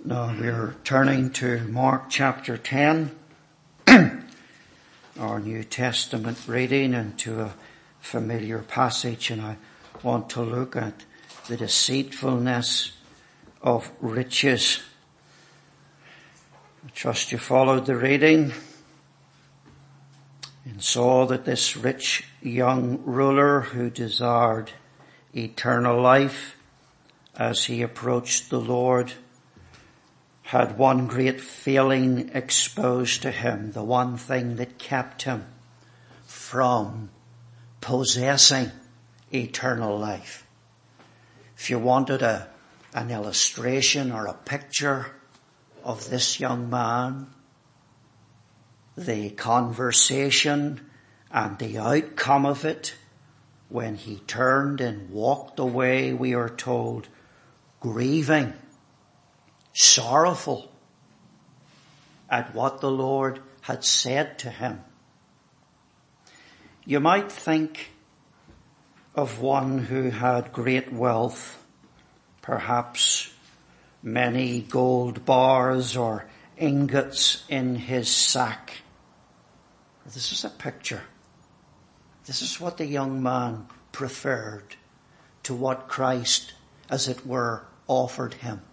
Now we're turning to Mark chapter 10, our New Testament reading, into a familiar passage, and I want to look at the deceitfulness of riches. I trust you followed the reading and saw that this rich young ruler who desired eternal life as he approached the Lord had one great failing exposed to him, the one thing that kept him from possessing eternal life. If you wanted an illustration or a picture of this young man, the conversation and the outcome of it, when he turned and walked away, we are told, grieving, sorrowful at what the Lord had said to him. You might think of one who had great wealth, perhaps many gold bars or ingots in his sack. This is a picture. This is what the young man preferred to what Christ, as it were, offered him.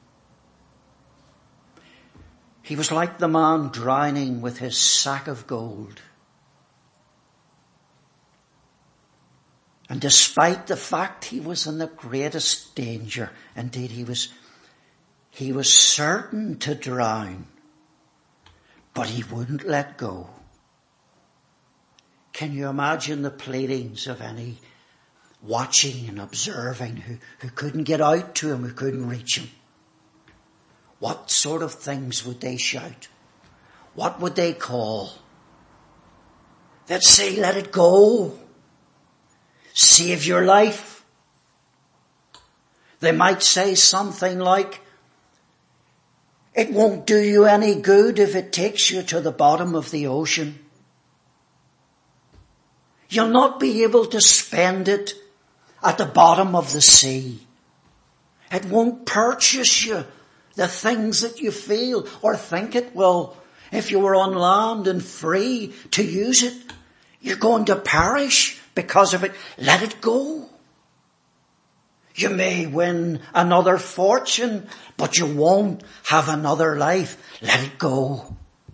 He was like the man drowning with his sack of gold. And despite the fact he was in the greatest danger, indeed he was certain to drown, but he wouldn't let go. Can you imagine the pleadings of any watching and observing who couldn't get out to him, who couldn't reach him? What sort of things would they shout? What would they call? They'd say, let it go. Save your life. They might say something like, it won't do you any good if it takes you to the bottom of the ocean. You'll not be able to spend it at the bottom of the sea. It won't purchase you the things that you feel or think it will. If you were on land and free to use it, you're going to perish because of it. Let it go. You may win another fortune, but you won't have another life. Let it go.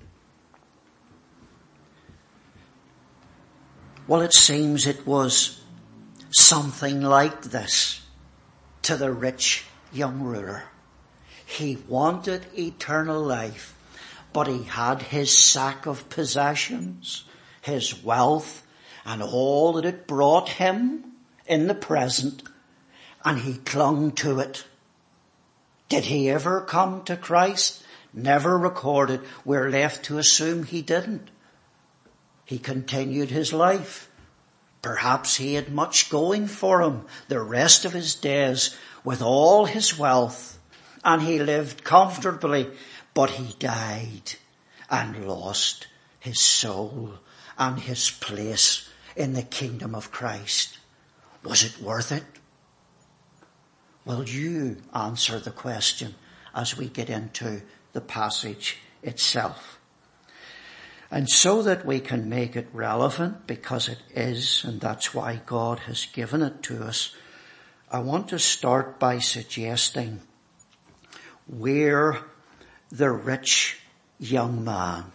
Well, it seems it was something like this to the rich young ruler. He wanted eternal life, but he had his sack of possessions, his wealth, and all that it brought him in the present, and he clung to it. Did he ever come to Christ? Never recorded. We're left to assume he didn't. He continued his life. Perhaps he had much going for him the rest of his days with all his wealth, and he lived comfortably, but he died and lost his soul and his place in the kingdom of Christ. Was it worth it? Will you answer the question as we get into the passage itself? And so that we can make it relevant, because it is, and that's why God has given it to us, I want to start by suggesting where the rich young man,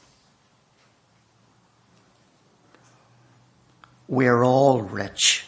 we're all rich.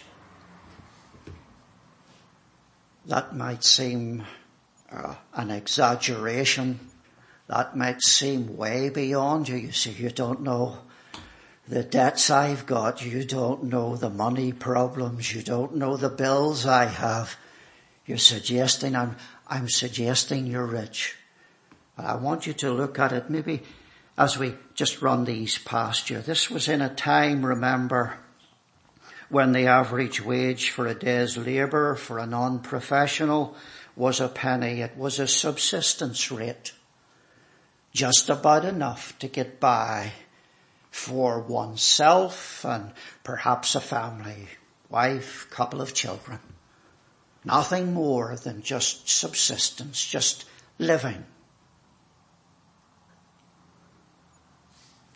That might seem an exaggeration. That might seem way beyond you. You see, you don't know the debts I've got. You don't know the money problems. You don't know the bills I have. You're suggesting, I'm suggesting you're rich. I want you to look at it maybe as we just run these past you. This was in a time, remember, when the average wage for a day's labour for a non-professional was a penny. It was a subsistence rate. Just about enough to get by for oneself and perhaps a family, wife, couple of children. Nothing more than just subsistence, just living.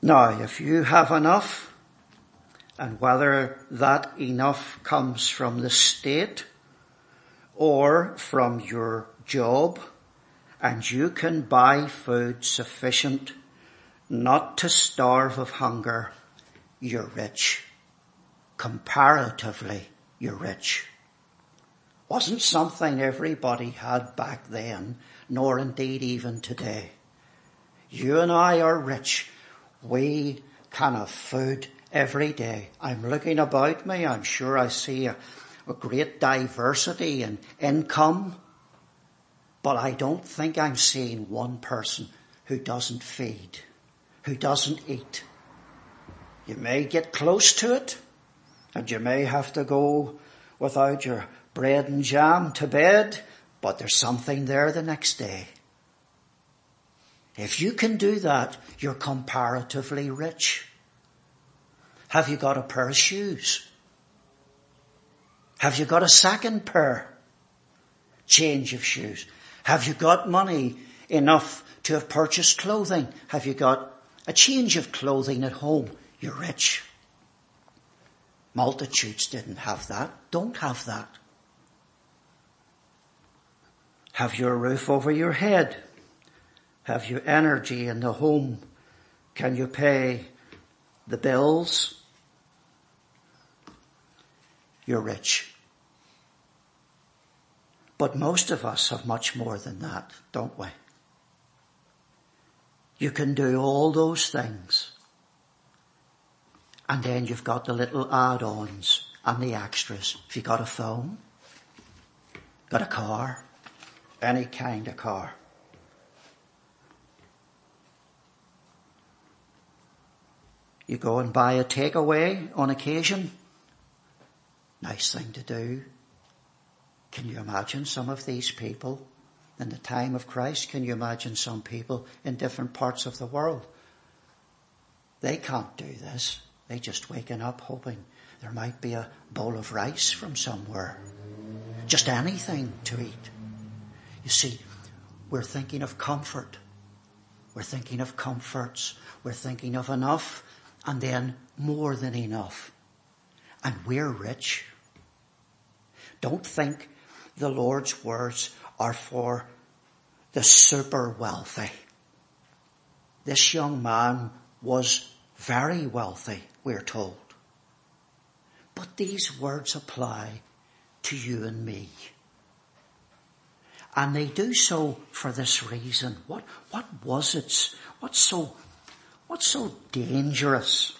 Now, if you have enough, and whether that enough comes from the state or from your job, and you can buy food sufficient not to starve of hunger, you're rich. Comparatively, you're rich. Wasn't something everybody had back then, nor indeed even today. You and I are rich. We can have food every day. I'm looking about me. I'm sure I see a great diversity in income. But I don't think I'm seeing one person who doesn't feed, who doesn't eat. You may get close to it, and you may have to go without your bread and jam to bed, but there's something there the next day. If you can do that, you're comparatively rich. Have you got a pair of shoes? Have you got a second pair? Change of shoes. Have you got money enough to have purchased clothing? Have you got a change of clothing at home? You're rich. Multitudes didn't have that, don't have that. Have you a roof over your head? Have you energy in the home? Can you pay the bills? You're rich. But most of us have much more than that, don't we? You can do all those things. And then you've got the little add-ons and the extras. If you've got a phone, got a car, any kind of car. You go and buy a takeaway on occasion. Nice thing to do. Can you imagine some of these people in the time of Christ? Can you imagine some people in different parts of the world? They can't do this. They just waking up hoping there might be a bowl of rice from somewhere. Just anything to eat. You see, we're thinking of comfort. We're thinking of comforts. We're thinking of enough and then more than enough. And we're rich. Don't think the Lord's words are for the super wealthy. This young man was very wealthy, we're told. But these words apply to you and me. And they do so for this reason. What was it? What's so dangerous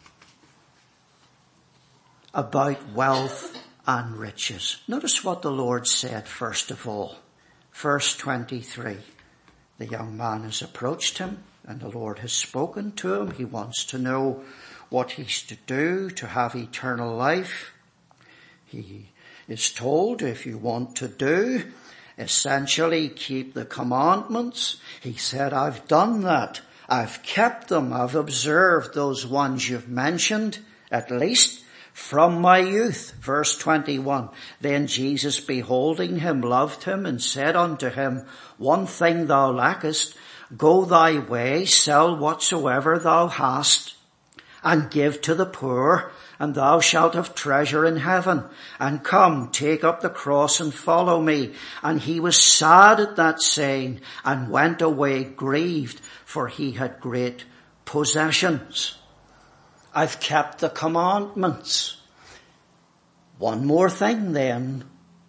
about wealth and riches? Notice what the Lord said first of all. Verse 23. The young man has approached him and the Lord has spoken to him. He wants to know what he's to do to have eternal life. He is told, if you want to do, essentially keep the commandments. He said, I've done that. I've kept them. I've observed those ones you've mentioned, at least from my youth. Verse 21. Then Jesus, beholding him, loved him and said unto him, one thing thou lackest, go thy way, sell whatsoever thou hast, and give to the poor, and thou shalt have treasure in heaven. And come, take up the cross and follow me. And he was sad at that saying, and went away grieved, for he had great possessions. I've kept the commandments. One more thing then.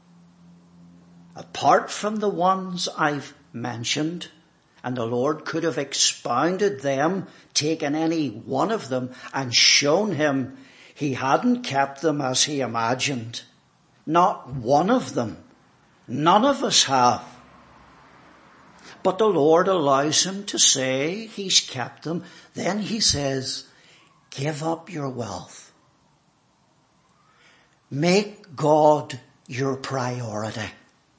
Apart from the ones I've mentioned, and the Lord could have expounded them, taken any one of them and shown him he hadn't kept them as he imagined. Not one of them. None of us have. But the Lord allows him to say he's kept them. Then he says, give up your wealth. Make God your priority.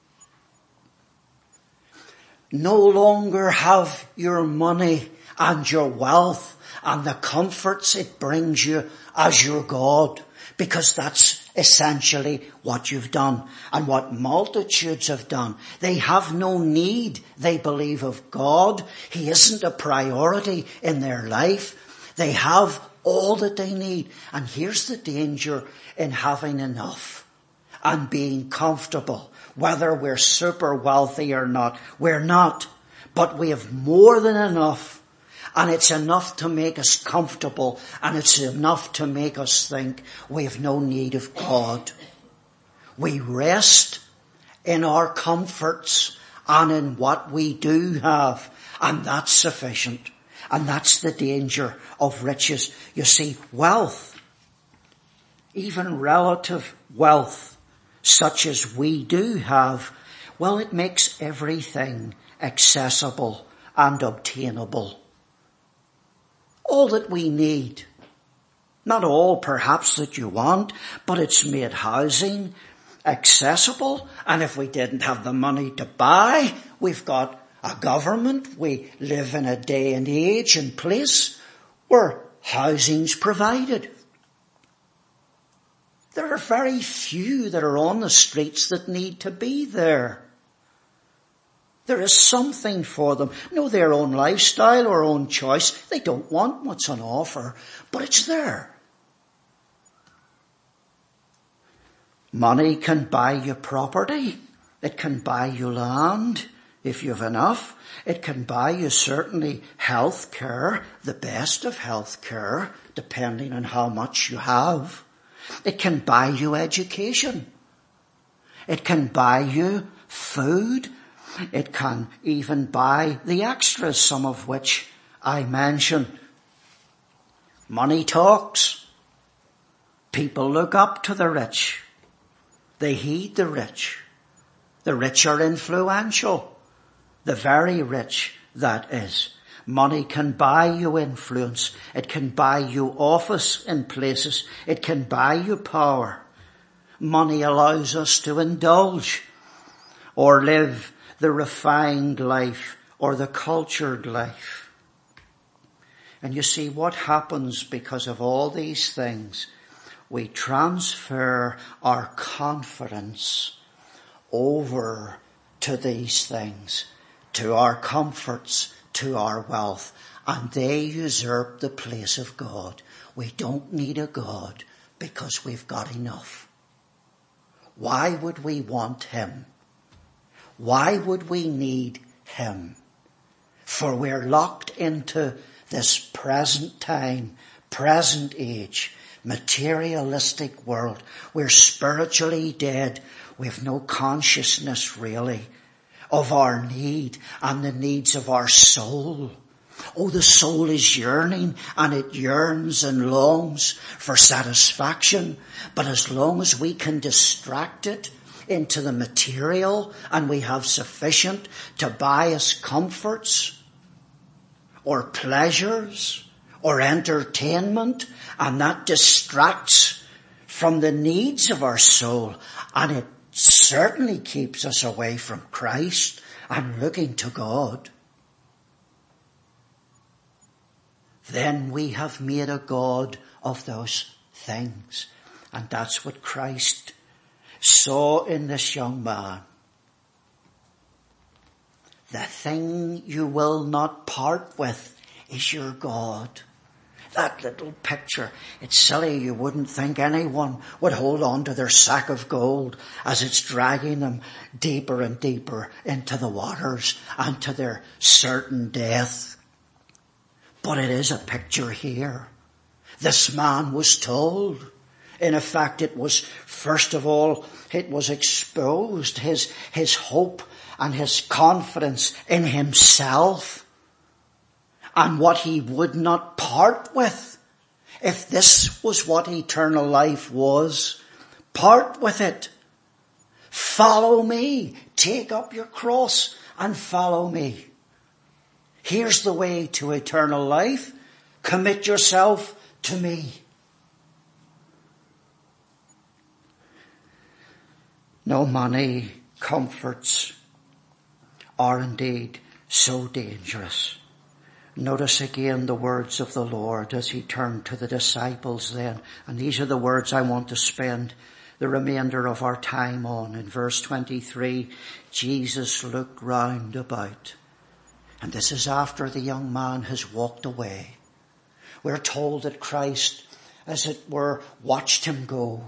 No longer have your money and your wealth and the comforts it brings you as your God, because that's essentially what you've done and what multitudes have done. They have no need, they believe, of God. He isn't a priority in their life. They have all that they need. And here's the danger in having enough and being comfortable. Whether we're super wealthy or not, we're not. But we have more than enough. And it's enough to make us comfortable. And it's enough to make us think we have no need of God. We rest in our comforts and in what we do have. And that's sufficient. And that's the danger of riches. You see, wealth, even relative wealth, such as we do have, well, it makes everything accessible and obtainable. All that we need. Not all perhaps that you want, but it's made housing accessible. And if we didn't have the money to buy, we've got a government. We live in a day and age and place where housing's provided. There are very few that are on the streets that need to be there. There is something for them. No, their own lifestyle or own choice. They don't want what's on offer, but it's there. Money can buy you property. It can buy you land if you have enough. It can buy you certainly health care, the best of health care, depending on how much you have. It can buy you education. It can buy you food. It can even buy the extras, some of which I mentioned. Money talks. People look up to the rich. They heed the rich. The rich are influential. The very rich, that is. Money can buy you influence. It can buy you office in places. It can buy you power. Money allows us to indulge or live the refined life or the cultured life. And you see what happens because of all these things. We transfer our confidence over to these things, to our comforts, to our wealth, and they usurp the place of God. We don't need a God because we've got enough. Why would we want him? Why would we need him? For we're locked into this present time, present age, materialistic world. We're spiritually dead. We have no consciousness really of our need and the needs of our soul. Oh, the soul is yearning and it yearns and longs for satisfaction. But as long as we can distract it into the material and we have sufficient to buy us comforts or pleasures or entertainment, and that distracts from the needs of our soul, and it certainly keeps us away from Christ and looking to God, then we have made a god of those things. And that's what Christ saw in this young man. The thing you will not part with is your God. That little picture, it's silly, you wouldn't think anyone would hold on to their sack of gold as it's dragging them deeper and deeper into the waters and to their certain death. But it is a picture here. This man was told. In effect, it was, first of all, it was exposed, his hope and his confidence in himself and what he would not part with. If this was what eternal life was, part with it. Follow me. Take up your cross and follow me. Here's the way to eternal life. Commit yourself to me. No money, comforts are indeed so dangerous. Notice again the words of the Lord as he turned to the disciples then. And these are the words I want to spend the remainder of our time on. In verse 23, Jesus looked round about. And this is after the young man has walked away. we're told that Christ, as it were, watched him go.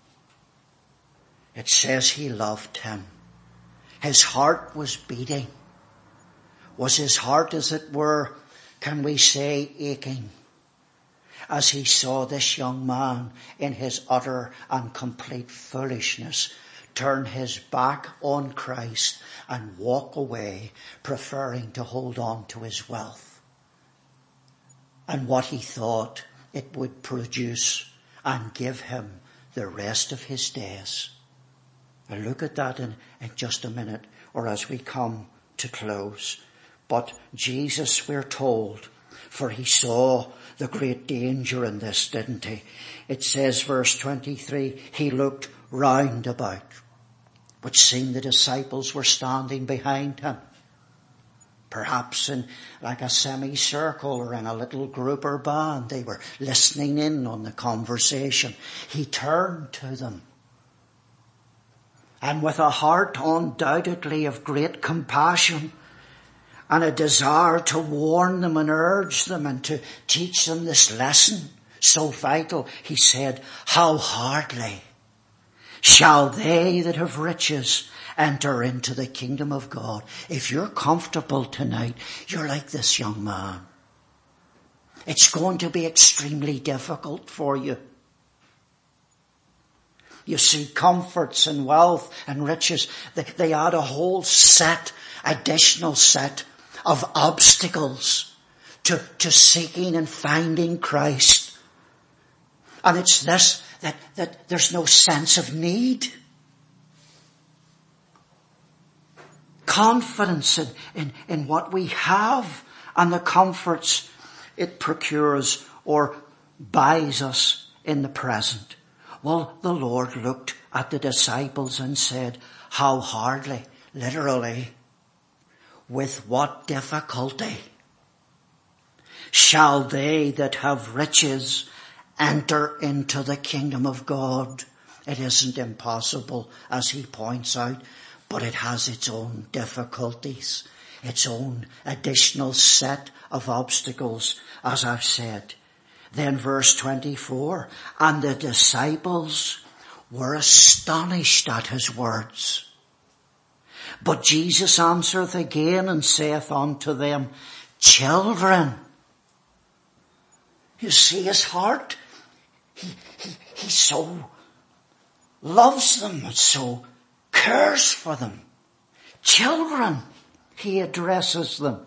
It says he loved him. His heart was beating. Was his heart, as it were, can we say, aching, as he saw this young man in his utter and complete foolishness turn his back on Christ and walk away, preferring to hold on to his wealth and what he thought it would produce and give him the rest of his days. I'll look at that in just a minute, or as we come to close. But Jesus, we're told, for he saw the great danger in this, didn't he? It says, verse 23, he looked round about, which seemed the disciples were standing behind him. Perhaps in like a semicircle or in a little group or band. They were listening in on the conversation. He turned to them. And with a heart undoubtedly of great compassion and a desire to warn them and urge them and to teach them this lesson so vital, he said, how hardly shall they that have riches enter into the kingdom of God. If you're comfortable tonight, you're like this young man. It's going to be extremely difficult for you. You see, comforts and wealth and riches, they add a whole additional set of obstacles to seeking and finding Christ. And it's this, that there's no sense of need. Confidence in what we have and the comforts it procures or buys us in the present. Well, the Lord looked at the disciples and said, how hardly, literally, with what difficulty shall they that have riches enter into the kingdom of God? It isn't impossible, as he points out, but it has its own difficulties, its own additional set of obstacles, as I've said. Then verse 24, and the disciples were astonished at his words. But Jesus answereth again and saith unto them, children. You see his heart? He so loves them, so cares for them. Children, he addresses them.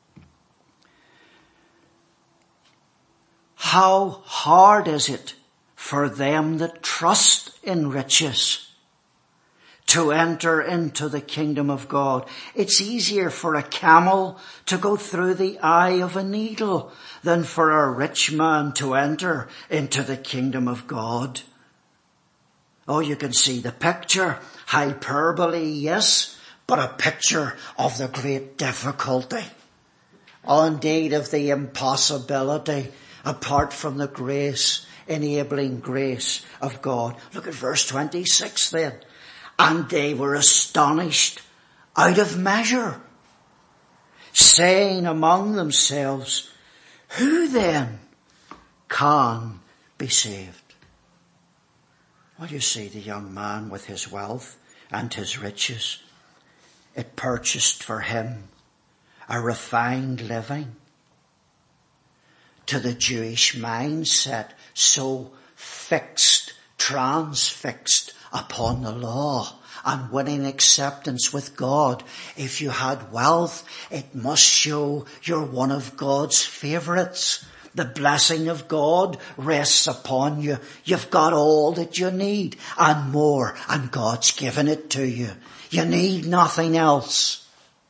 How hard is it for them that trust in riches to enter into the kingdom of God? It's easier for a camel to go through the eye of a needle than for a rich man to enter into the kingdom of God. Oh, you can see the picture. Hyperbole, yes, but a picture of the great difficulty. Oh, indeed, of the impossibility apart from the grace, enabling grace of God. Look at verse 26 then. And they were astonished out of measure, saying among themselves, who then can be saved? Well, you see, the young man with his wealth and his riches, it purchased for him a refined living. To the Jewish mindset, so fixed, transfixed upon the law and winning acceptance with God. If you had wealth, it must show you're one of God's favourites. The blessing of God rests upon you. You've got all that you need and more, and God's given it to you. You need nothing else.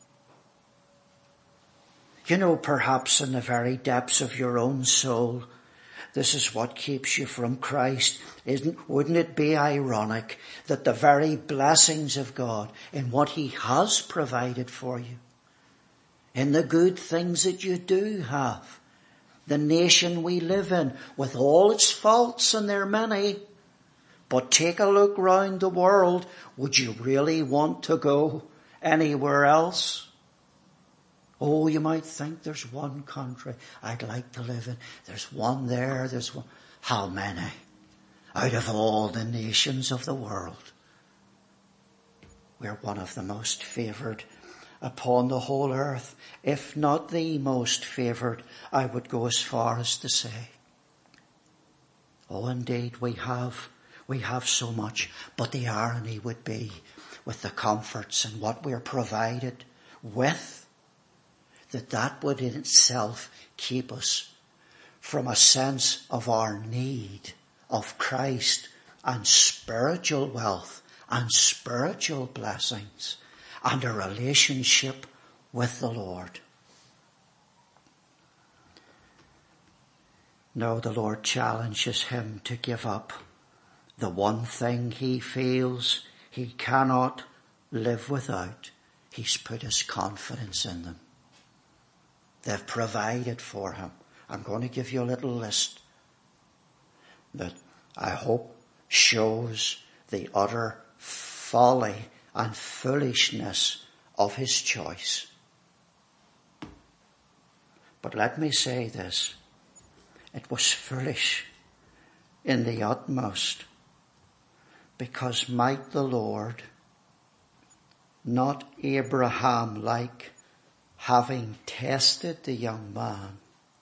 You know, perhaps in the very depths of your own soul, this is what keeps you from Christ. Wouldn't it be ironic that the very blessings of God in what he has provided for you, in the good things that you do have, the nation we live in with all its faults, and they're many, but take a look round the world, would you really want to go anywhere else? Oh, you might think there's one country I'd like to live in. There's one there, there's one. How many? Out of all the nations of the world, we're one of the most favoured upon the whole earth. If not the most favoured, I would go as far as to say. Oh, indeed, we have so much, but the irony would be with the comforts and what we're provided with, that would in itself keep us from a sense of our need of Christ and spiritual wealth and spiritual blessings and a relationship with the Lord. No, the Lord challenges him to give up the one thing he feels he cannot live without. He's put his confidence in them. They've provided for him. I'm going to give you a little list that I hope shows the utter folly and foolishness of his choice. But let me say this. It was foolish in the utmost, because might the Lord, not Abraham like, having tested the young man,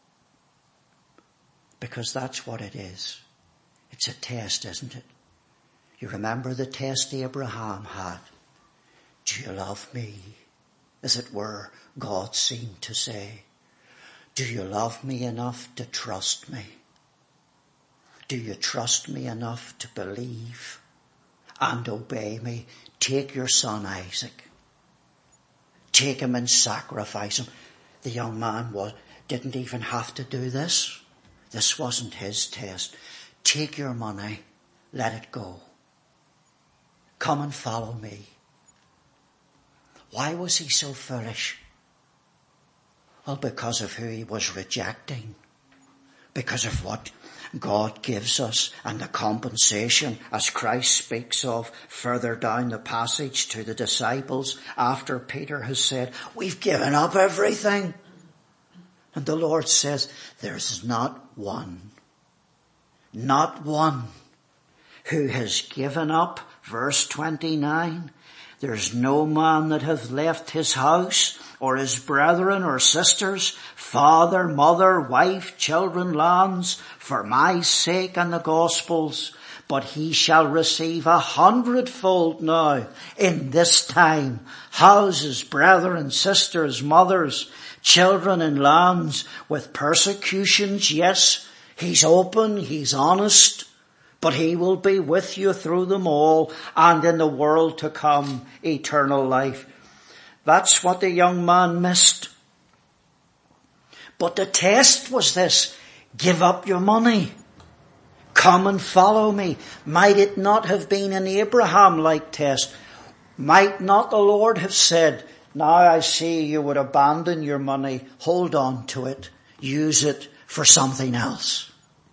because that's what it is. It's a test, isn't it? You remember the test Abraham had. Do you love me? As it were, God seemed to say. Do you love me enough to trust me? Do you trust me enough to believe and obey me? Take your son Isaac. Take him and sacrifice him. The young man didn't even have to do this. This wasn't his test. Take your money. Let it go. Come and follow me. Why was he so foolish? Well, because of who he was rejecting. Because of what God gives us and the compensation, as Christ speaks of further down the passage to the disciples after Peter has said, we've given up everything. And the Lord says, there's not one who has given up, verse 29, there's no man that hath left his house or his brethren or sisters, father, mother, wife, children, lands, for my sake and the gospel's, but he shall receive 100-fold now in this time, houses, brethren, sisters, mothers, children and lands, with persecutions. Yes, he's open, he's honest, but he will be with you through them all, and in the world to come, eternal life. That's what the young man missed. But the test was this: give up your money. Come and follow me. Might it not have been an Abraham-like test? Might not the Lord have said, now I see you would abandon your money, hold on to it, use it for something else?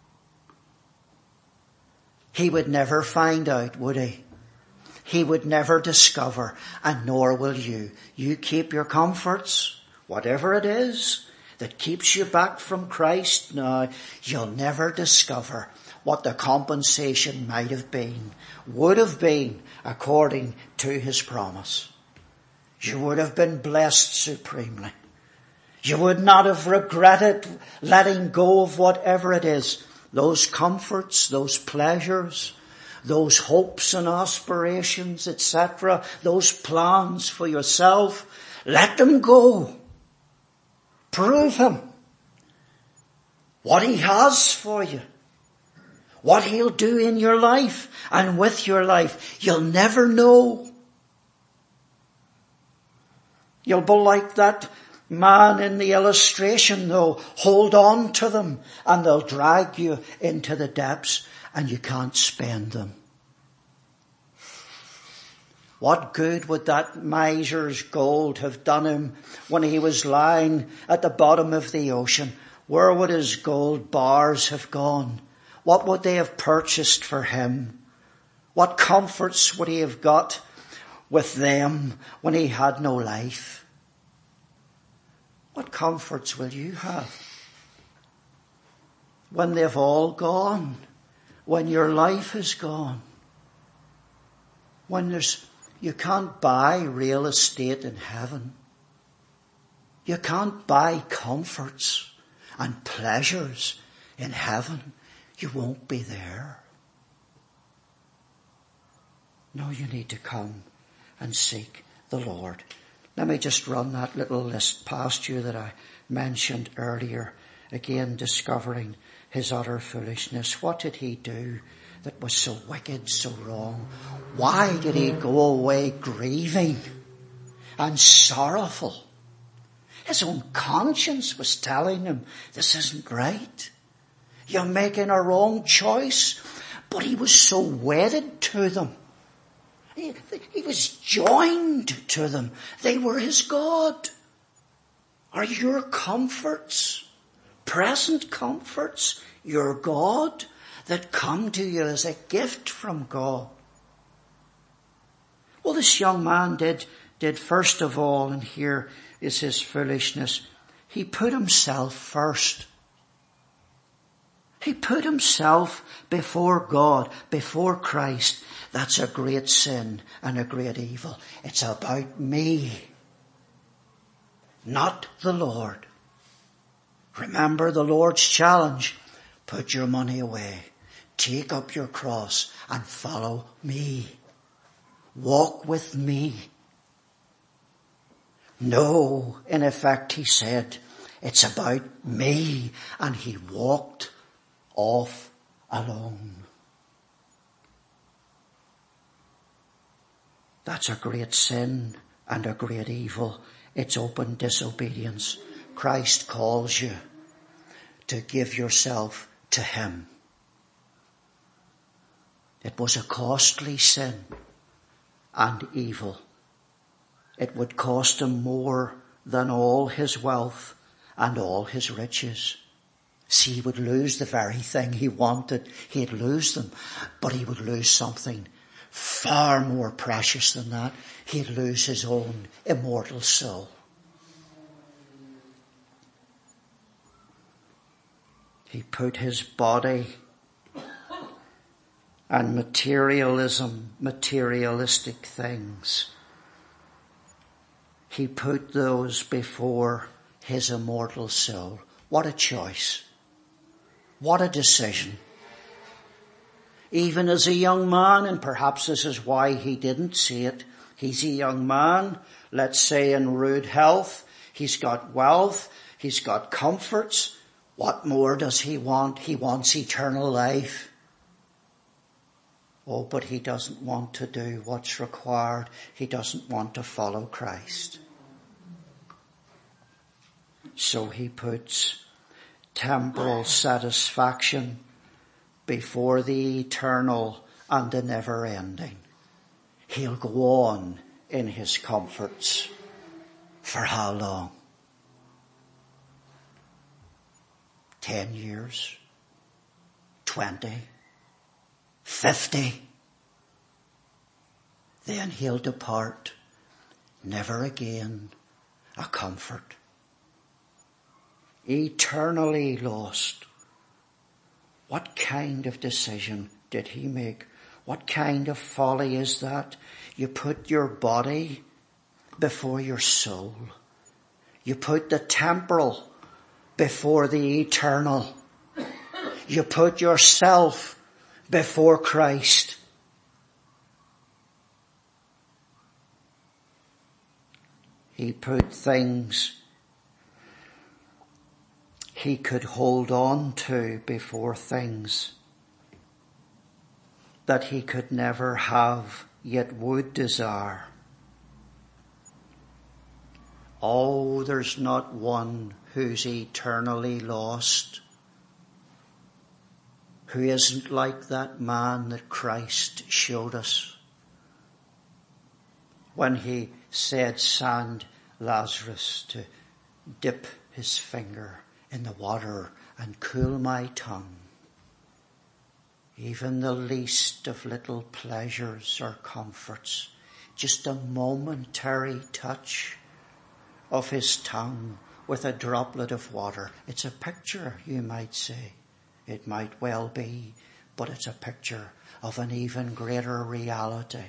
He would never find out, would he? He would never discover, and nor will you. You keep your comforts, whatever it is that keeps you back from Christ now. You'll never discover what the compensation might have been, would have been, according to his promise. You would have been blessed supremely. You would not have regretted letting go of whatever it is. Those comforts, those pleasures, those hopes and aspirations, etc., those plans for yourself, let them go. Prove him. What he has for you. What he'll do in your life and with your life. You'll never know. You'll be like that man in the illustration, though. Hold on to them and they'll drag you into the depths and you can't spend them. What good would that miser's gold have done him when he was lying at the bottom of the ocean? Where would his gold bars have gone? What would they have purchased for him? What comforts would he have got with them when he had no life? What comforts will you have when they've all gone? When your life is gone? When you can't buy real estate in heaven. You can't buy comforts and pleasures in heaven. You won't be there. No, you need to come and seek the Lord. Let me just run that little list past you that I mentioned earlier. Again, discovering his utter foolishness. What did he do that was so wicked, so wrong? Why did he go away grieving and sorrowful? His own conscience was telling him, this isn't right. You're making a wrong choice. But he was so wedded to them. He was joined to them. They were his God. Are your comforts, present comforts, your God that come to you as a gift from God? Well, this young man did first of all, and here is his foolishness. He put himself first. He put himself before God, before Christ. That's a great sin and a great evil. It's about me, not the Lord. Remember the Lord's challenge. Put your money away. Take up your cross and follow me. Walk with me. No, in effect, he said, it's about me. And he walked off alone. That's a great sin and a great evil. It's open disobedience. Christ calls you to give yourself to him. It was a costly sin and evil. It would cost him more than all his wealth and all his riches. See, he would lose the very thing he wanted. He'd lose them, but he would lose something far more precious than that. He'd lose his own immortal soul. He put his body and materialistic things. He put those before his immortal soul. What a choice. What a decision. Even as a young man, and perhaps this is why he didn't see it. He's a young man, let's say in rude health. He's got wealth. He's got comforts. What more does he want? He wants eternal life. Oh, but he doesn't want to do what's required. He doesn't want to follow Christ. So he puts temporal satisfaction before the eternal and the never-ending. He'll go on in his comforts. For how long? 10 years? 20? 50? Then he'll depart. Never again a comfort. Eternally lost. What kind of decision did he make? What kind of folly is that? You put your body before your soul. You put the temporal before the eternal. You put yourself before Christ. He put things he could hold on to before things that he could never have yet would desire. Oh, there's not one who's eternally lost who isn't like that man that Christ showed us when he said, "Send Lazarus to dip his finger in the water and cool my tongue." Even the least of little pleasures or comforts, just a momentary touch of his tongue with a droplet of water. It's a picture, you might say. It might well be, but it's a picture of an even greater reality.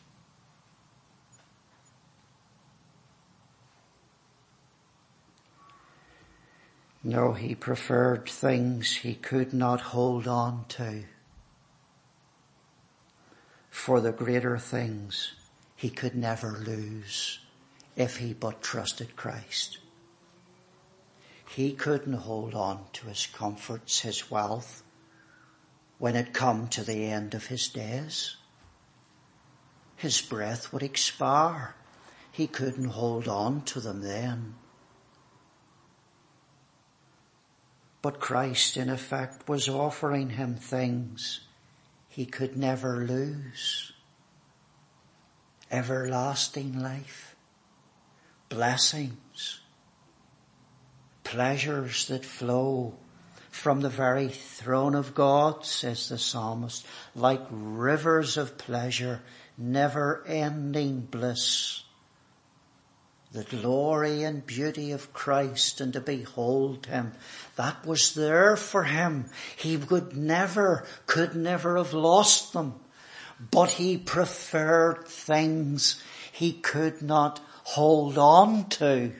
No, he preferred things he could not hold on to for the greater things he could never lose if he but trusted Christ. He couldn't hold on to his comforts, his wealth, when it come to the end of his days. His breath would expire. He couldn't hold on to them then. But Christ, in effect, was offering him things he could never lose. Everlasting life, blessings, pleasures that flow from the very throne of God, says the psalmist, like rivers of pleasure, never-ending bliss. The glory and beauty of Christ and to behold him, that was there for him. He could never have lost them, but he preferred things he could not hold on to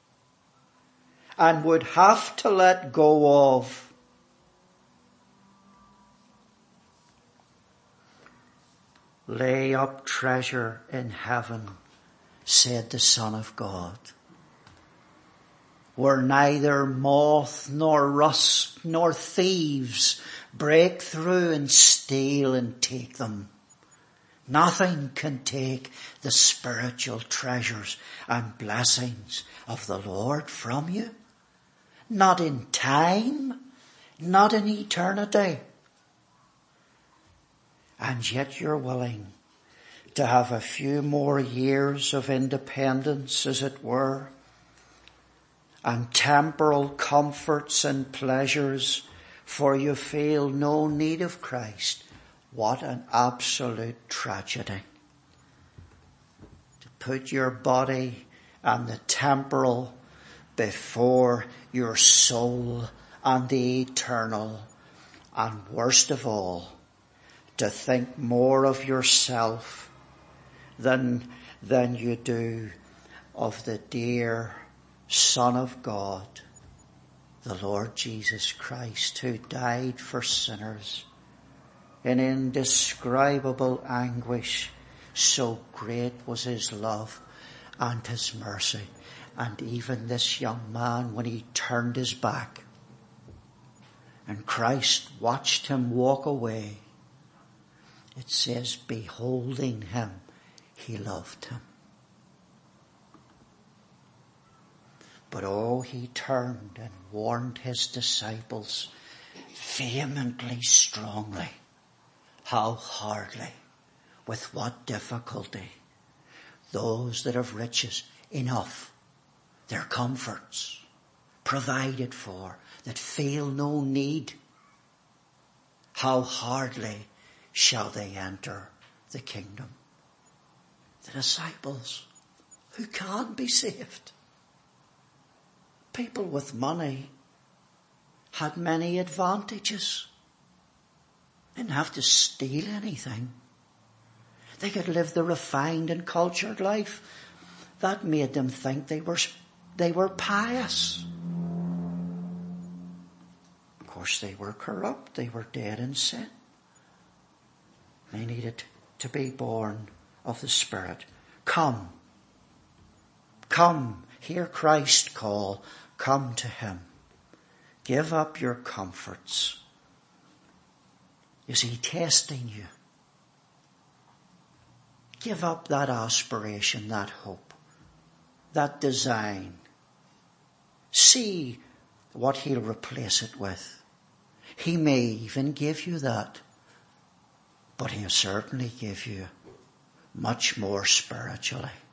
and would have to let go of. Lay up treasure in heaven, said the Son of God, where neither moth nor rust nor thieves break through and steal and take them. Nothing can take the spiritual treasures and blessings of the Lord from you. Not in time, not in eternity. And yet you're willing to have a few more years of independence, as it were, and temporal comforts and pleasures, for you feel no need of Christ. What an absolute tragedy. To put your body and the temporal before your soul and the eternal, and worst of all, to think more of yourself than you do of the dear Son of God, the Lord Jesus Christ, who died for sinners in indescribable anguish. So great was his love and his mercy. And even this young man, when he turned his back and Christ watched him walk away, it says, beholding him, he loved him. But he turned and warned his disciples vehemently, strongly, how hardly, with what difficulty, those that have riches enough, their comforts provided for, that feel no need, how hardly shall they enter the kingdom. The disciples who can't be saved. People with money had many advantages. They didn't have to steal anything. They could live the refined and cultured life. That made them think they were pious. Of course, they were corrupt. They were dead in sin. They needed to be born of the Spirit. Come, hear Christ call. Come to him. Give up your comforts. Is he testing you? Give up that aspiration, that hope, that design. See what he'll replace it with. He may even give you that, but he'll certainly give you much more spiritually.